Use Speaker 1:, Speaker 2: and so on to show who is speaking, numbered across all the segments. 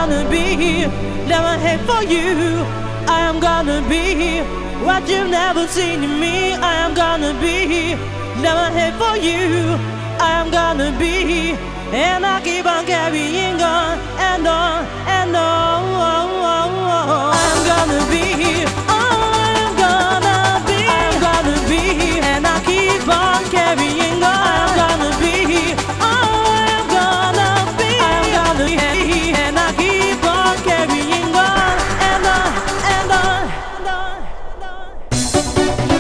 Speaker 1: gonna be never hate for you. I am gonna be what you've never seen in me. I am gonna be never hate for you. I am gonna be, and I keep on carrying on and on and on. I am gonna be, I am gonna be, I am gonna be, and I keep on carrying on. I am gonna be, I am gonna be, I am gonna be, and I keep on carrying on and on and on and on and on.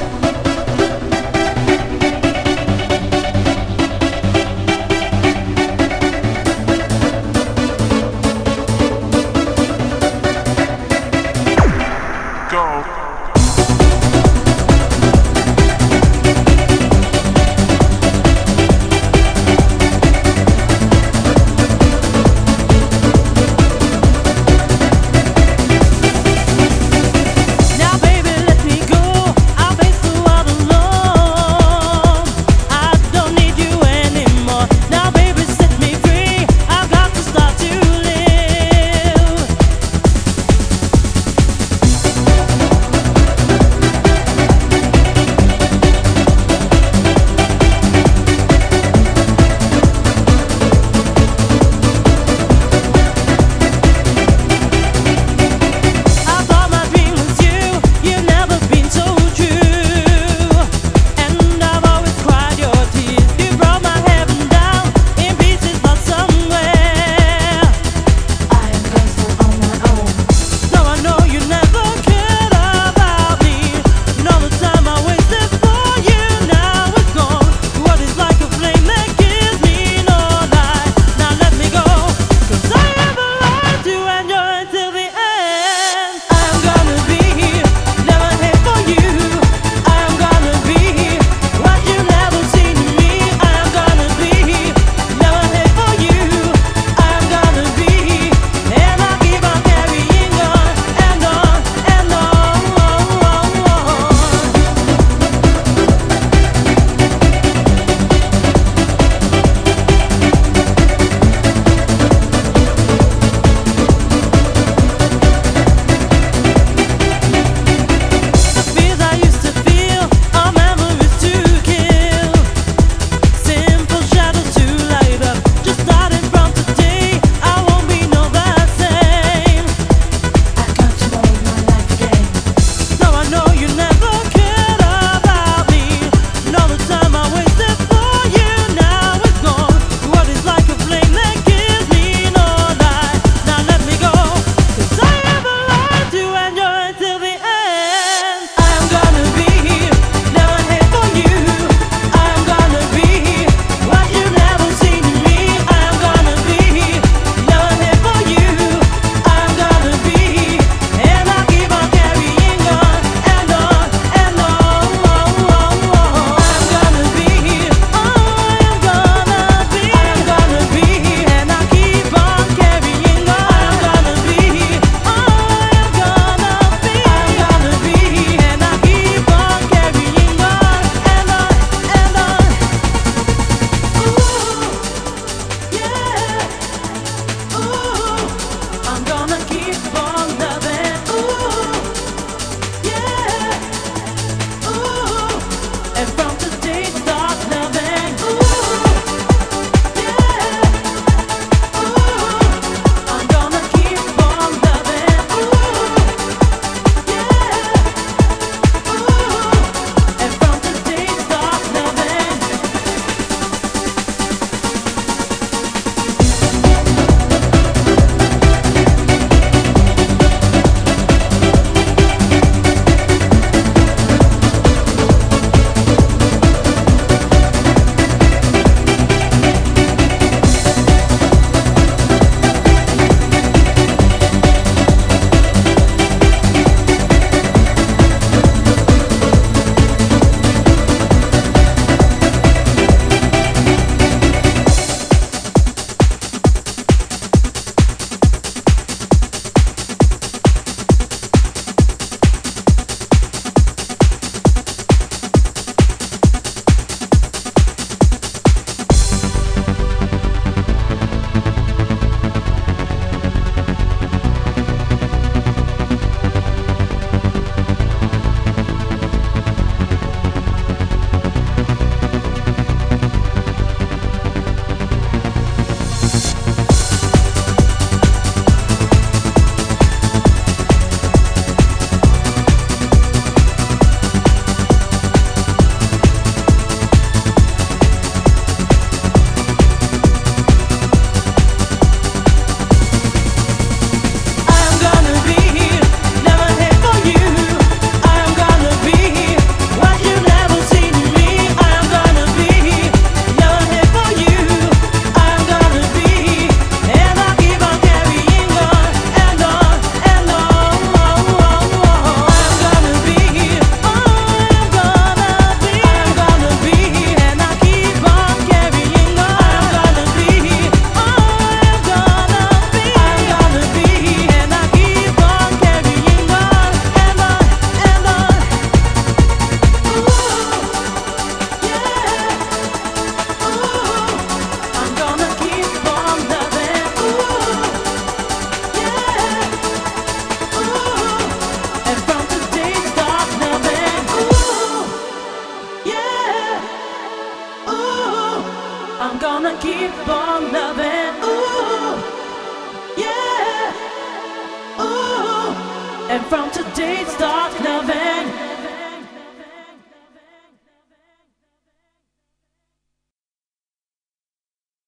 Speaker 1: keep on loving. Ooh, yeah, ooh. And from today